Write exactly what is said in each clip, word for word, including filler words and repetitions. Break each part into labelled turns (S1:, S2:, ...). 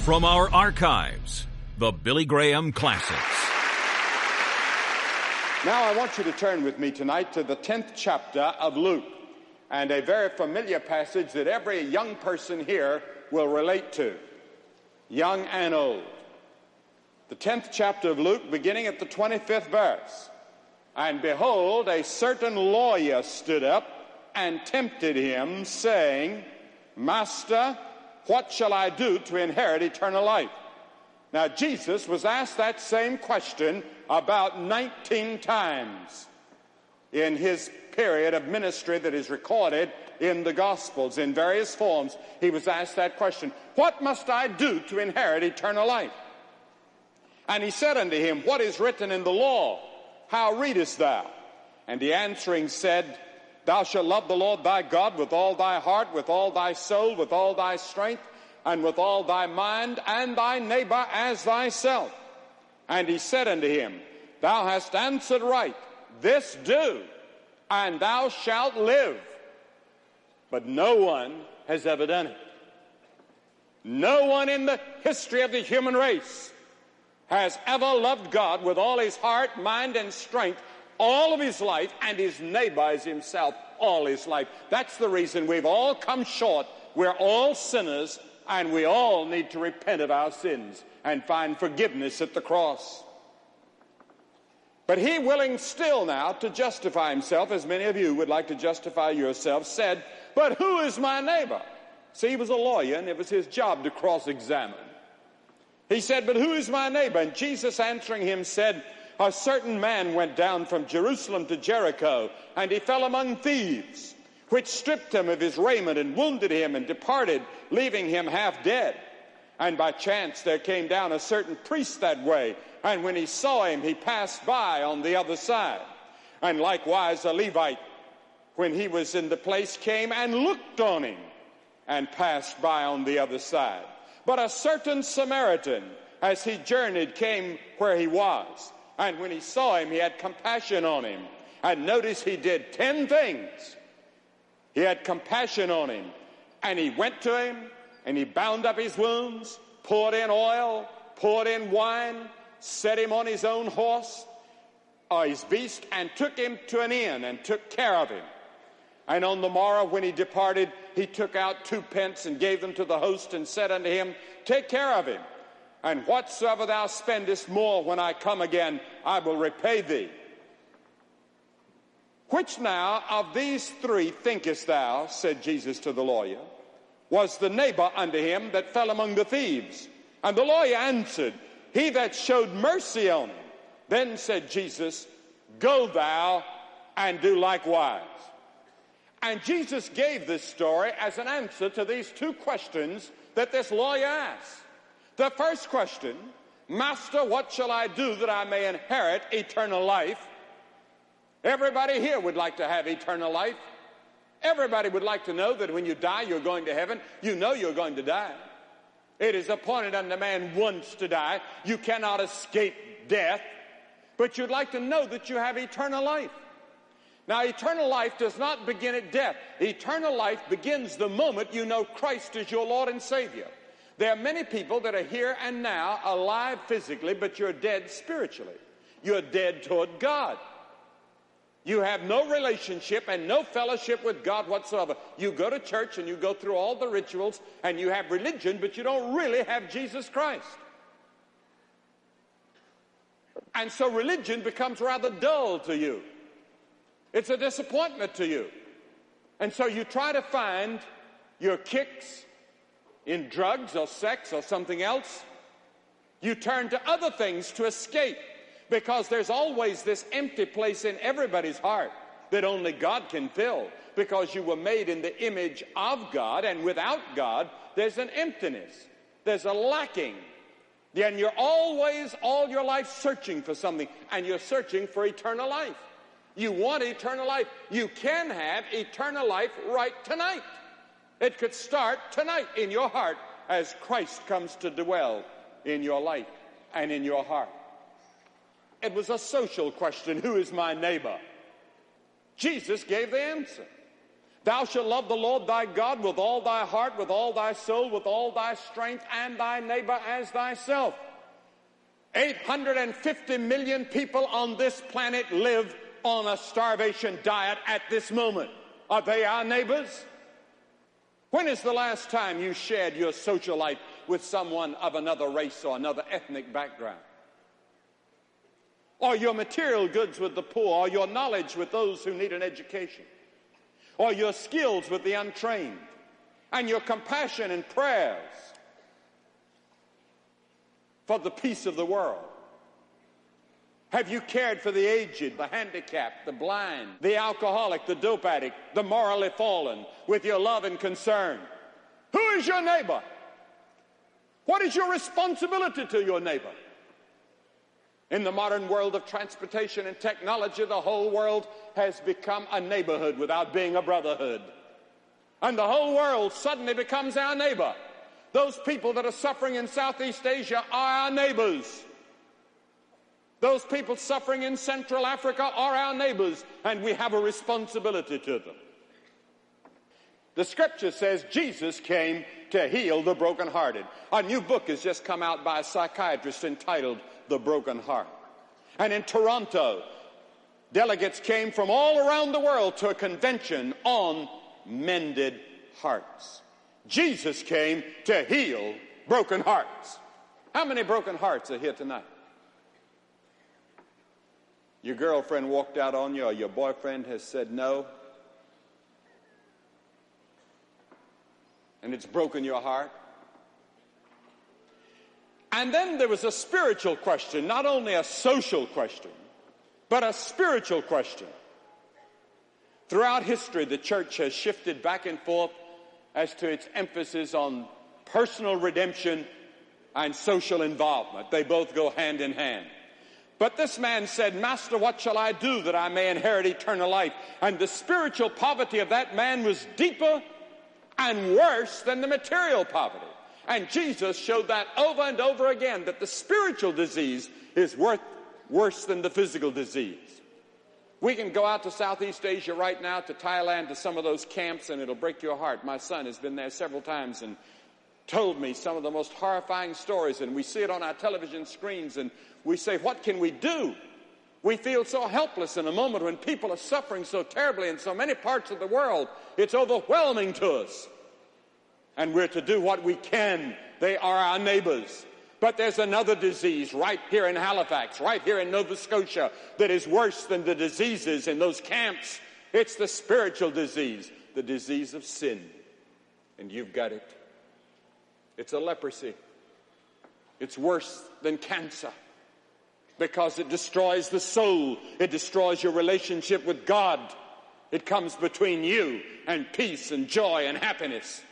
S1: From our archives, the Billy Graham Classics.
S2: Now I want you to turn with me tonight to the tenth chapter of Luke, and a very familiar passage that every young person here will relate to, young and old. The tenth chapter of Luke, beginning at the twenty-fifth verse. And behold, a certain lawyer stood up and tempted him, saying, Master, what shall I do to inherit eternal life? Now, Jesus was asked that same question about nineteen times in his period of ministry that is recorded in the Gospels in various forms. He was asked that question, what must I do to inherit eternal life? And he said unto him, what is written in the law? How readest thou? And he answering said, Thou shalt love the Lord thy God with all thy heart, with all thy soul, with all thy strength, and with all thy mind, and thy neighbor as thyself. And he said unto him, Thou hast answered right, this do, and thou shalt live. But no one has ever done it. No one in the history of the human race has ever loved God with all his heart, mind, and strength all of his life, and his neighbor as himself all his life. That's the reason we've all come short. We're all sinners, and we all need to repent of our sins and find forgiveness at the cross. But he, willing still now to justify himself, as many of you would like to justify yourselves, said, But who is my neighbor? See, he was a lawyer, and it was his job to cross-examine. He said, But who is my neighbor? And Jesus answering him said, A certain man went down from Jerusalem to Jericho, and he fell among thieves, which stripped him of his raiment and wounded him and departed, leaving him half dead. And by chance there came down a certain priest that way, and when he saw him, he passed by on the other side. And likewise a Levite, when he was in the place, came and looked on him and passed by on the other side. But a certain Samaritan, as he journeyed, came where he was. And when he saw him, he had compassion on him. And notice he did ten things. He had compassion on him. And he went to him, and he bound up his wounds, poured in oil, poured in wine, set him on his own horse, or his beast, and took him to an inn, and took care of him. And on the morrow when he departed, he took out two pence and gave them to the host, and said unto him, Take care of him, and whatsoever thou spendest more when I come again, I will repay thee. Which now of these three thinkest thou, said Jesus to the lawyer, was the neighbor unto him that fell among the thieves? And the lawyer answered, He that showed mercy on him. Then said Jesus, Go thou and do likewise. And Jesus gave this story as an answer to these two questions that this lawyer asked. The first question, Master, what shall I do that I may inherit eternal life? Everybody here would like to have eternal life. Everybody would like to know that when you die, you're going to heaven. You know you're going to die. It is appointed unto man once to die. You cannot escape death. But you'd like to know that you have eternal life. Now, eternal life does not begin at death. Eternal life begins the moment you know Christ is your Lord and Savior. There are many people that are here and now alive physically, but you're dead spiritually. You're dead toward God. You have no relationship and no fellowship with God whatsoever. You go to church and you go through all the rituals and you have religion, but you don't really have Jesus Christ. And so religion becomes rather dull to you. It's a disappointment to you. And so you try to find your kicks in drugs or sex or something else. You turn to other things to escape, because there's always this empty place in everybody's heart that only God can fill, because you were made in the image of God, and without God, there's an emptiness. There's a lacking. And you're always, all your life, searching for something, and you're searching for eternal life. You want eternal life. You can have eternal life right tonight. It could start tonight in your heart as Christ comes to dwell in your life and in your heart. It was a social question. Who is my neighbor? Jesus gave the answer. Thou shalt love the Lord thy God with all thy heart, with all thy soul, with all thy strength, and thy neighbor as thyself. eight hundred fifty million people on this planet live on a starvation diet at this moment. Are they our neighbors? When is the last time you shared your social life with someone of another race or another ethnic background? Or your material goods with the poor, or your knowledge with those who need an education, or your skills with the untrained, and your compassion and prayers for the peace of the world? Have you cared for the aged, the handicapped, the blind, the alcoholic, the dope addict, the morally fallen with your love and concern? Who is your neighbor? What is your responsibility to your neighbor? In the modern world of transportation and technology, the whole world has become a neighborhood without being a brotherhood. And the whole world suddenly becomes our neighbor. Those people that are suffering in Southeast Asia are our neighbors. Those people suffering in Central Africa are our neighbors, and we have a responsibility to them. The scripture says Jesus came to heal the brokenhearted. A new book has just come out by a psychiatrist entitled The Broken Heart. And in Toronto, delegates came from all around the world to a convention on mended hearts. Jesus came to heal broken hearts. How many broken hearts are here tonight? Your girlfriend walked out on you, or your boyfriend has said no, and it's broken your heart. And then there was a spiritual question, not only a social question, but a spiritual question. Throughout history, the church has shifted back and forth as to its emphasis on personal redemption and social involvement. They both go hand in hand. But this man said, Master, what shall I do that I may inherit eternal life? And the spiritual poverty of that man was deeper and worse than the material poverty. And Jesus showed that over and over again, that the spiritual disease is worth, worse than the physical disease. We can go out to Southeast Asia right now, to Thailand, to some of those camps, and it'll break your heart. My son has been there several times and told me some of the most horrifying stories, and we see it on our television screens, and we say, what can we do? We feel so helpless in a moment when people are suffering so terribly in so many parts of the world. It's overwhelming to us. And we're to do what we can. They are our neighbors. But there's another disease right here in Halifax, right here in Nova Scotia, that is worse than the diseases in those camps. It's the spiritual disease, the disease of sin. And you've got it. It's a leprosy. It's worse than cancer because it destroys the soul. It destroys your relationship with God. It comes between you and peace and joy and happiness.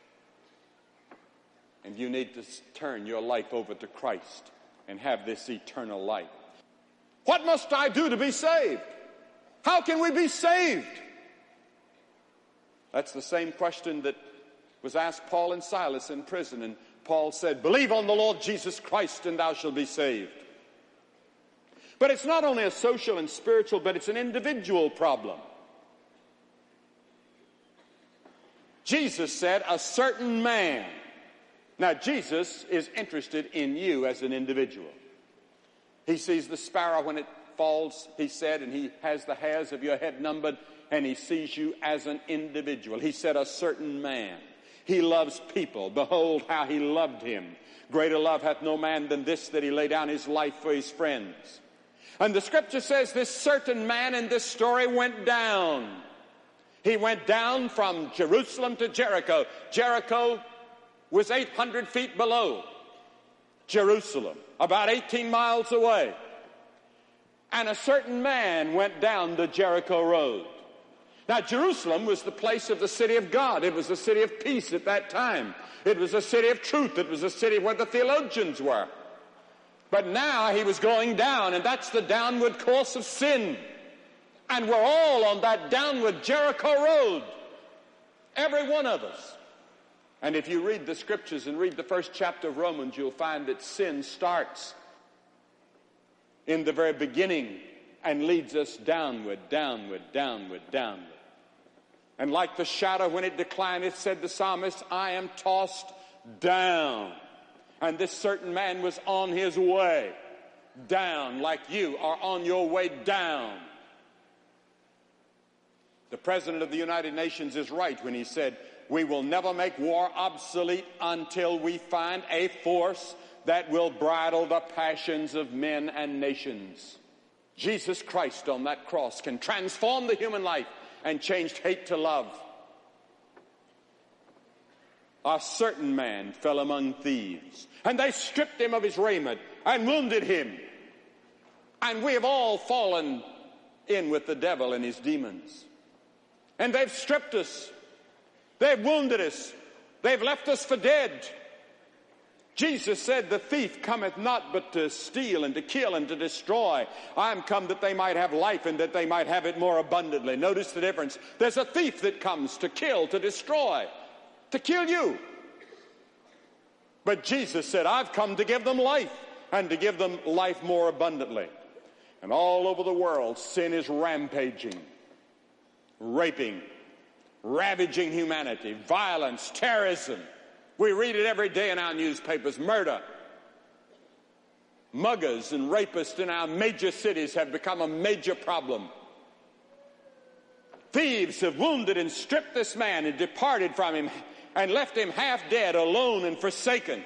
S2: And you need to turn your life over to Christ and have this eternal life. What must I do to be saved? How can we be saved? That's the same question that was asked Paul and Silas in prison. And Paul said, believe on the Lord Jesus Christ and thou shalt be saved. But it's not only a social and spiritual, but it's an individual problem. Jesus said, a certain man. Now, Jesus is interested in you as an individual. He sees the sparrow when it falls, he said, and he has the hairs of your head numbered, and he sees you as an individual. He said, a certain man. He loves people. Behold how he loved him. Greater love hath no man than this, that he lay down his life for his friends. And the scripture says this certain man in this story went down. He went down from Jerusalem to Jericho. Jericho was eight hundred feet below Jerusalem, about eighteen miles away. And a certain man went down the Jericho road. Now, Jerusalem was the place of the city of God. It was a city of peace at that time. It was a city of truth. It was a city where the theologians were. But now he was going down, and that's the downward course of sin. And we're all on that downward Jericho road. Every one of us. And if you read the scriptures and read the first chapter of Romans, you'll find that sin starts in the very beginning and leads us downward, downward, downward, downward. And like the shadow when it declineth, said the psalmist, I am tossed down. And this certain man was on his way down, like you are on your way down. The President of the United Nations is right when he said, we will never make war obsolete until we find a force that will bridle the passions of men and nations. Jesus Christ on that cross can transform the human life and change hate to love. A certain man fell among thieves, and they stripped him of his raiment and wounded him. And we have all fallen in with the devil and his demons. And they've stripped us. They've wounded us. They've left us for dead. Jesus said, the thief cometh not but to steal and to kill and to destroy. I am come that they might have life and that they might have it more abundantly. Notice the difference. There's a thief that comes to kill, to destroy, to kill you. But Jesus said, I've come to give them life and to give them life more abundantly. And all over the world, sin is rampaging, raping, ravaging humanity, violence, terrorism. We read it every day in our newspapers. Murder. Muggers and rapists in our major cities have become a major problem. Thieves have wounded and stripped this man and departed from him and left him half dead, alone and forsaken.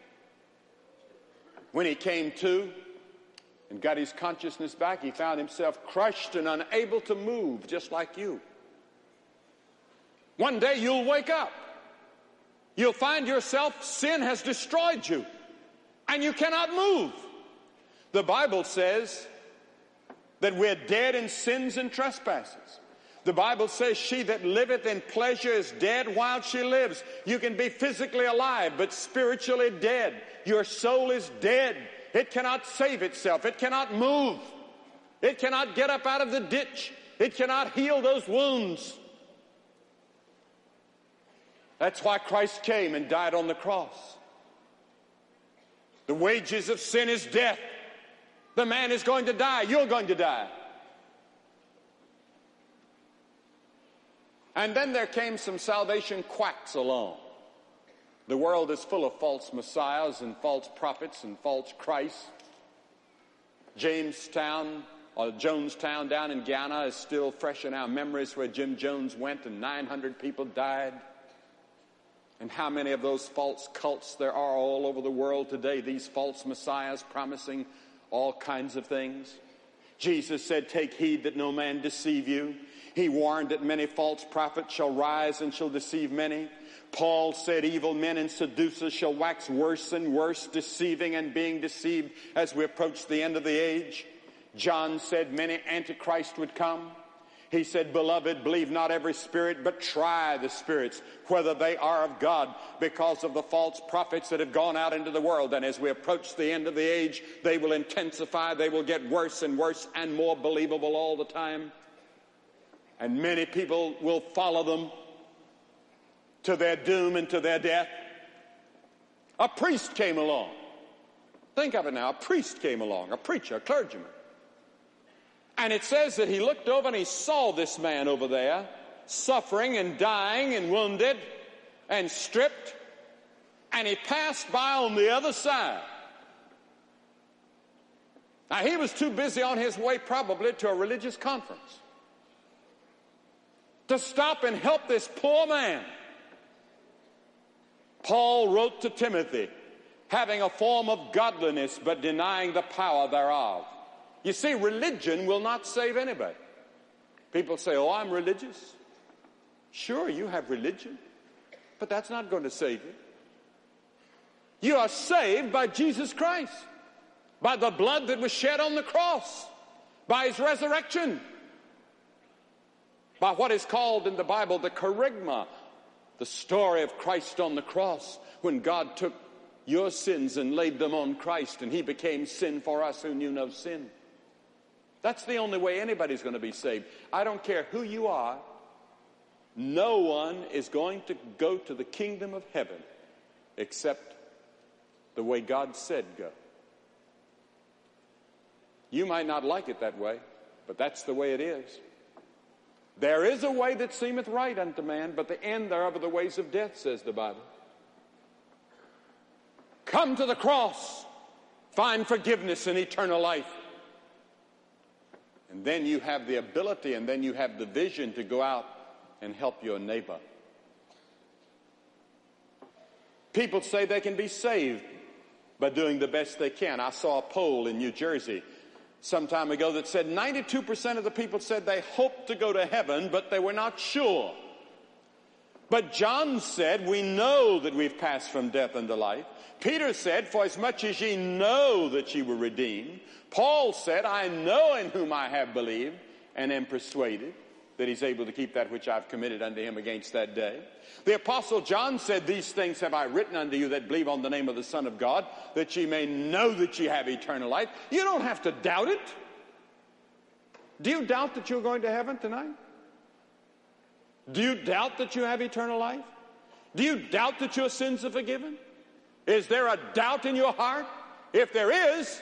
S2: When he came to and got his consciousness back, he found himself crushed and unable to move, just like you. One day you'll wake up. You'll find yourself, sin has destroyed you, and you cannot move. The Bible says that we're dead in sins and trespasses. The Bible says she that liveth in pleasure is dead while she lives. You can be physically alive, but spiritually dead. Your soul is dead. It cannot save itself. It cannot move. It cannot get up out of the ditch. It cannot heal those wounds. That's why Christ came and died on the cross. The wages of sin is death. The man is going to die. You're going to die. And then there came some salvation quacks along. The world is full of false messiahs and false prophets and false Christs. Jamestown, or Jonestown down in Guyana is still fresh in our memories, where Jim Jones went and nine hundred people died. And how many of those false cults there are all over the world today, these false messiahs promising all kinds of things. Jesus said, take heed that no man deceive you. He warned that many false prophets shall rise and shall deceive many. Paul said, evil men and seducers shall wax worse and worse, deceiving and being deceived as we approach the end of the age. John said many antichrists would come. He said, beloved, believe not every spirit, but try the spirits, whether they are of God, because of the false prophets that have gone out into the world. And as we approach the end of the age, they will intensify, they will get worse and worse and more believable all the time. And many people will follow them to their doom and to their death. A priest came along. Think of it now, a priest came along, a preacher, a clergyman. And it says that he looked over and he saw this man over there suffering and dying and wounded and stripped, and he passed by on the other side. Now, he was too busy on his way probably to a religious conference to stop and help this poor man. Paul wrote to Timothy, having a form of godliness but denying the power thereof. You see, religion will not save anybody. People say, oh, I'm religious. Sure, you have religion, but that's not going to save you. You are saved by Jesus Christ, by the blood that was shed on the cross, by his resurrection, by what is called in the Bible the kerygma, the story of Christ on the cross, when God took your sins and laid them on Christ, and he became sin for us who knew no sin. That's the only way anybody's going to be saved. I don't care who you are. No one is going to go to the kingdom of heaven except the way God said go. You might not like it that way, but that's the way it is. There is a way that seemeth right unto man, but the end thereof are the ways of death, says the Bible. Come to the cross, find forgiveness and eternal life. And then you have the ability and then you have the vision to go out and help your neighbor. People say they can be saved by doing the best they can. I saw a poll in New Jersey some time ago that said ninety-two percent of the people said they hoped to go to heaven, but they were not sure. But John said, we know that we've passed from death unto life. Peter said, for as much as ye know that ye were redeemed. Paul said, I know in whom I have believed and am persuaded that he's able to keep that which I've committed unto him against that day. The Apostle John said, these things have I written unto you that believe on the name of the Son of God, that ye may know that ye have eternal life. You don't have to doubt it. Do you doubt that you're going to heaven tonight? Do you doubt that you have eternal life? Do you doubt that your sins are forgiven? Is there a doubt in your heart? If there is,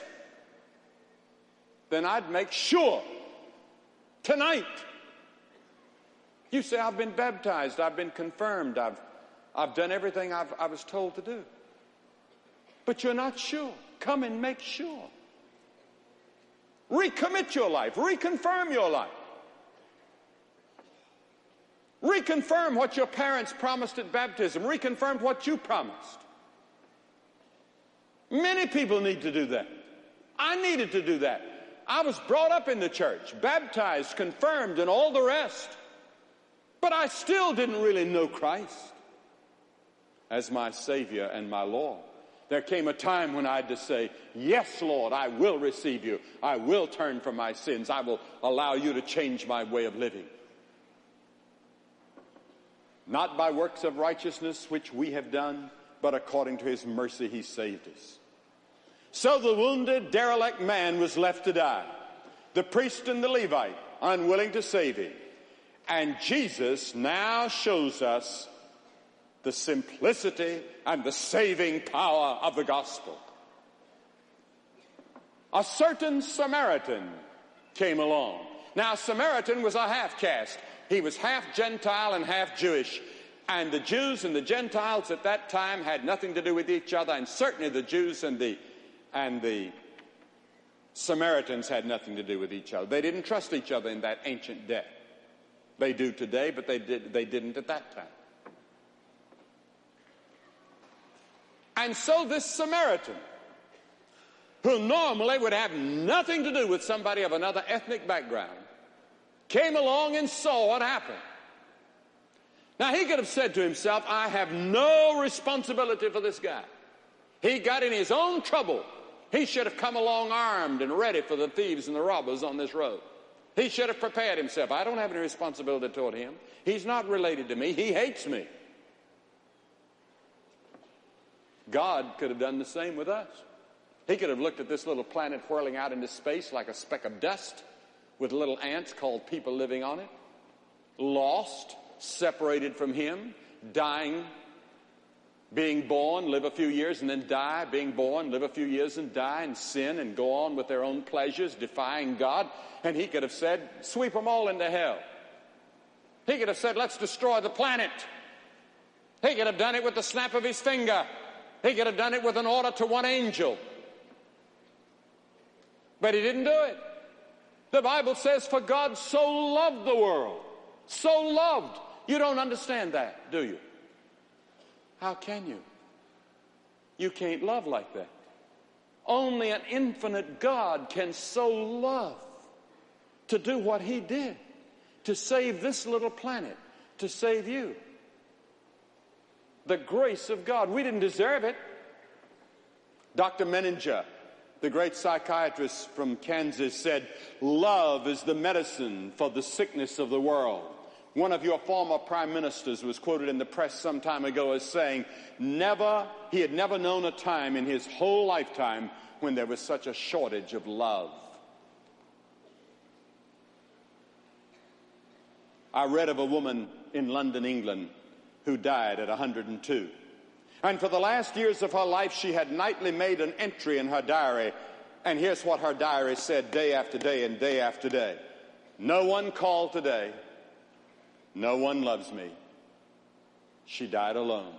S2: then I'd make sure tonight. You say, I've been baptized, I've been confirmed, I've, I've done everything I've, I was told to do. But you're not sure. Come and make sure. Recommit your life. Reconfirm your life. Reconfirm what your parents promised at baptism. Reconfirm what you promised. Many people need to do that. I needed to do that. I was brought up in the church, baptized, confirmed, and all the rest. But I still didn't really know Christ as my Savior and my Lord. There came a time when I had to say, yes, Lord, I will receive you. I will turn from my sins. I will allow you to change my way of living. Not by works of righteousness which we have done, but according to his mercy he saved us. So the wounded, derelict man was left to die. The priest and the Levite unwilling to save him. And Jesus now shows us the simplicity and the saving power of the gospel. A certain Samaritan came along. Now, Samaritan was a half-caste. He was half Gentile and half Jewish. And the Jews and the Gentiles at that time had nothing to do with each other, and certainly the Jews and the and the Samaritans had nothing to do with each other. They didn't trust each other in that ancient day. They do today, but they did they didn't at that time. And so this Samaritan, who normally would have nothing to do with somebody of another ethnic background, came along and saw what happened. Now, he could have said to himself, I have no responsibility for this guy. He got in his own trouble. He should have come along armed and ready for the thieves and the robbers on this road. He should have prepared himself. I don't have any responsibility toward him. He's not related to me. He hates me. God could have done the same with us. He could have looked at this little planet whirling out into space like a speck of dust with little ants called people living on it, lost, separated from him, dying, being born, live a few years and then die, being born, live a few years and die, and sin and go on with their own pleasures, defying God. And he could have said, sweep them all into hell. He could have said, let's destroy the planet. He could have done it with the snap of his finger. He could have done it with an order to one angel. But he didn't do it. The Bible says, for God so loved the world. So loved. You don't understand that, do you? How can you? You can't love like that. Only an infinite God can so love to do what he did, to save this little planet, to save you. The grace of God. We didn't deserve it. Doctor Menninger, the great psychiatrist from Kansas, said, love is the medicine for the sickness of the world. One of your former prime ministers was quoted in the press some time ago as saying, never, he had never known a time in his whole lifetime when there was such a shortage of love. I read of a woman in London, England, who died at one hundred and two. And for the last years of her life, she had nightly made an entry in her diary. And here's what her diary said day after day and day after day. No one called today. No one loves me. She died alone.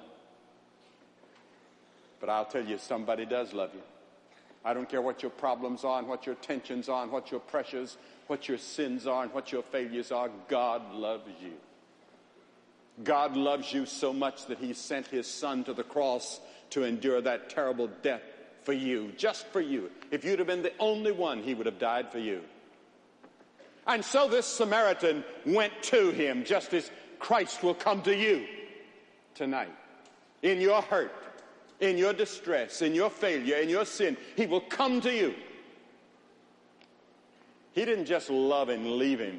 S2: But I'll tell you, somebody does love you. I don't care what your problems are and what your tensions are and what your pressures, what your sins are and what your failures are. God loves you. God loves you so much that he sent his son to the cross to endure that terrible death for you, just for you. If you'd have been the only one, he would have died for you. And so this Samaritan went to him just as Christ will come to you tonight. In your hurt, in your distress, in your failure, in your sin, he will come to you. He didn't just love and leave him.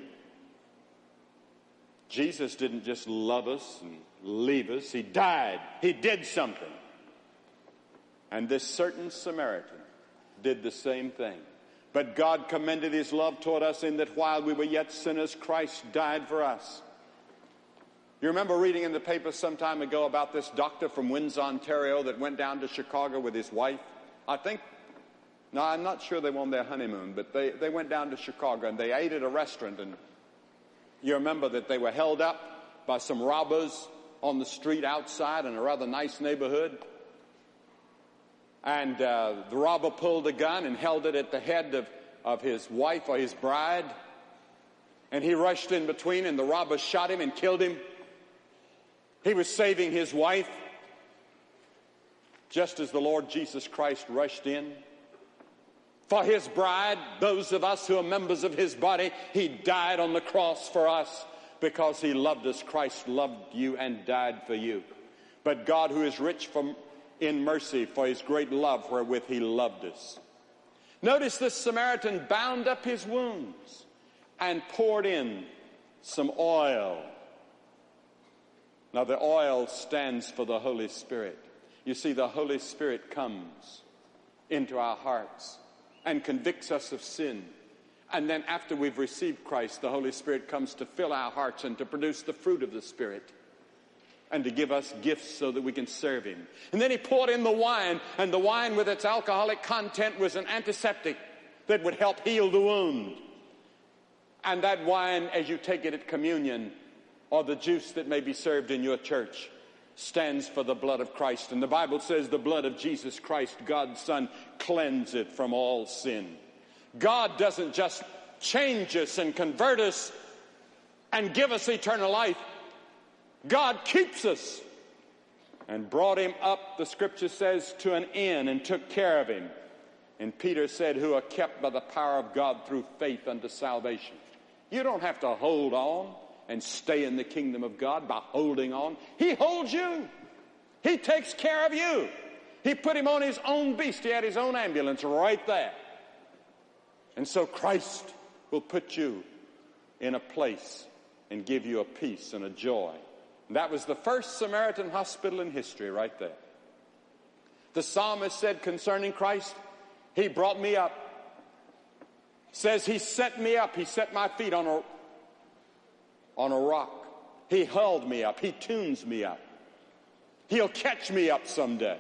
S2: Jesus didn't just love us and leave us. He died. He did something. And this certain Samaritan did the same thing. But God commended his love toward us in that while we were yet sinners, Christ died for us. You remember reading in the paper some time ago about this doctor from Windsor, Ontario that went down to Chicago with his wife? I think, no, I'm not sure they were on their honeymoon, but they, they went down to Chicago and they ate at a restaurant. And you remember that they were held up by some robbers on the street outside in a rather nice neighborhood. And uh, the robber pulled a gun and held it at the head of, of his wife or his bride. And he rushed in between and the robber shot him and killed him. He was saving his wife just as the Lord Jesus Christ rushed in. For his bride, those of us who are members of his body, he died on the cross for us because he loved us. Christ loved you and died for you. But God, who is rich from, in mercy for his great love wherewith he loved us. Notice this Samaritan bound up his wounds and poured in some oil. Now the oil stands for the Holy Spirit. You see, the Holy Spirit comes into our hearts and convicts us of sin. And then after we've received Christ, the Holy Spirit comes to fill our hearts and to produce the fruit of the Spirit and to give us gifts so that we can serve him. And then he poured in the wine, and the wine with its alcoholic content was an antiseptic that would help heal the wound. And that wine, as you take it at communion, or the juice that may be served in your church, stands for the blood of Christ. And the Bible says the blood of Jesus Christ, God's Son, cleanses it from all sin. God doesn't just change us and convert us and give us eternal life. God keeps us and brought him up, the scripture says, to an inn and took care of him. And Peter said, who are kept by the power of God through faith unto salvation. You don't have to hold on and stay in the kingdom of God by holding on. He holds you. He takes care of you. He put him on his own beast. He had his own ambulance right there. And so Christ will put you in a place and give you a peace and a joy. And that was the first Samaritan hospital in history right there. The psalmist said concerning Christ, he brought me up. Says he set me up. He set my feet on a on a rock. He held me up. He tunes me up. He'll catch me up someday.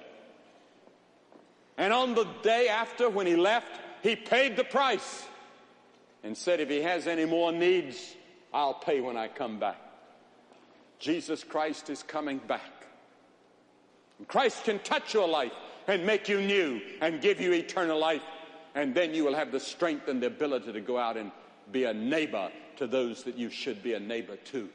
S2: And on the day after, when he left, he paid the price and said, if he has any more needs, I'll pay when I come back. Jesus Christ is coming back. And Christ can touch your life and make you new and give you eternal life. And then you will have the strength and the ability to go out and be a neighbor to those that you should be a neighbor to.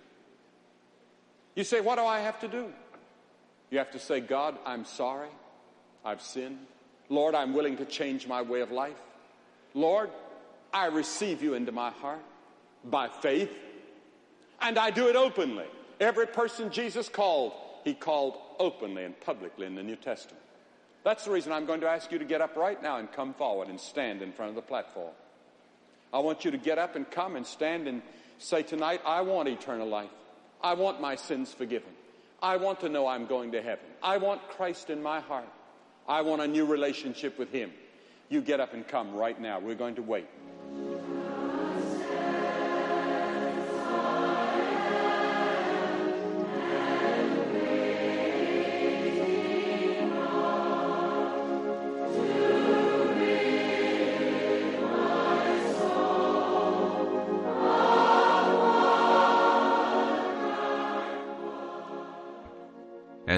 S2: You say, what do I have to do? You have to say, God, I'm sorry. I've sinned. Lord, I'm willing to change my way of life. Lord, I receive you into my heart by faith. And I do it openly. Every person Jesus called, he called openly and publicly in the New Testament. That's the reason I'm going to ask you to get up right now and come forward and stand in front of the platform. I want you to get up and come and stand and say tonight, I want eternal life. I want my sins forgiven. I want to know I'm going to heaven. I want Christ in my heart. I want a new relationship with him. You get up and come right now. We're going to wait.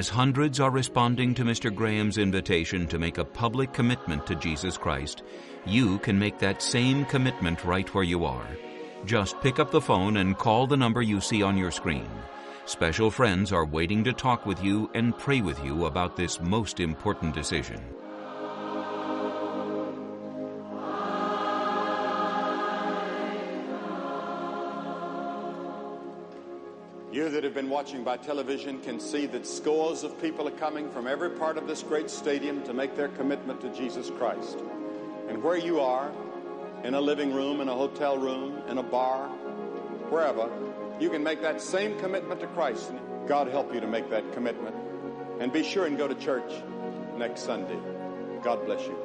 S1: As hundreds are responding to Mister Graham's invitation to make a public commitment to Jesus Christ, you can make that same commitment right where you are. Just pick up the phone and call the number you see on your screen. Special friends are waiting to talk with you and pray with you about this most important decision.
S2: You that have been watching by television can see that scores of people are coming from every part of this great stadium to make their commitment to Jesus Christ. And where you are, in a living room, in a hotel room, in a bar, wherever, you can make that same commitment to Christ. God help you to make that commitment. And be sure and go to church next Sunday. God bless you.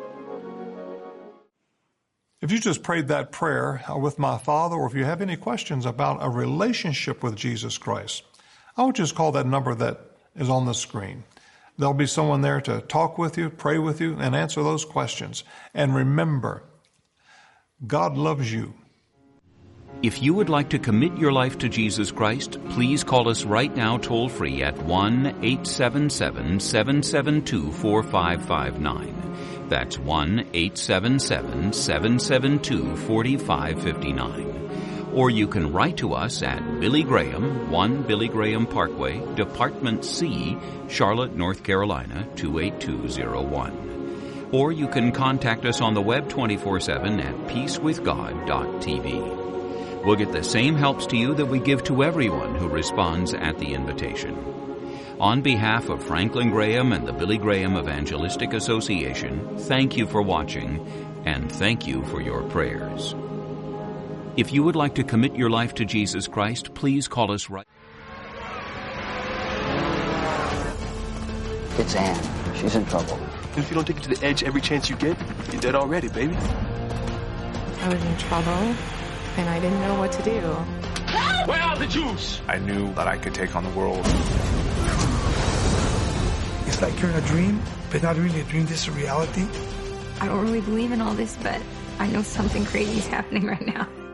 S3: If you just prayed that prayer with my Father, or if you have any questions about a relationship with Jesus Christ, I would just call that number that is on the screen. There'll be someone there to talk with you, pray with you, and answer those questions. And remember, God loves you.
S1: If you would like to commit your life to Jesus Christ, please call us right now toll-free at one eight seven seven, seven seven two, four five five nine. That's one eight seven seven, seven seven two, four five five nine. Or you can write to us at Billy Graham, one Billy Graham Parkway, Department C, Charlotte, North Carolina, two eight two zero one. Or you can contact us on the web twenty-four seven at peace with god dot t v. We'll get the same helps to you that we give to everyone who responds at the invitation. On behalf of Franklin Graham and the Billy Graham Evangelistic Association, thank you for watching, and thank you for your prayers. If you would like to commit your life to Jesus Christ, please call us right.
S4: It's Anne. She's in trouble.
S5: And if you don't take it to the edge every chance you get, you're dead already, baby.
S6: I was in trouble, and I didn't know what to do.
S5: Where are the Jews?
S7: I knew that I could take on the world.
S8: It's like you're in a dream, but not really a dream. This is reality.
S9: I don't really believe in all this, but I know something crazy is happening right now.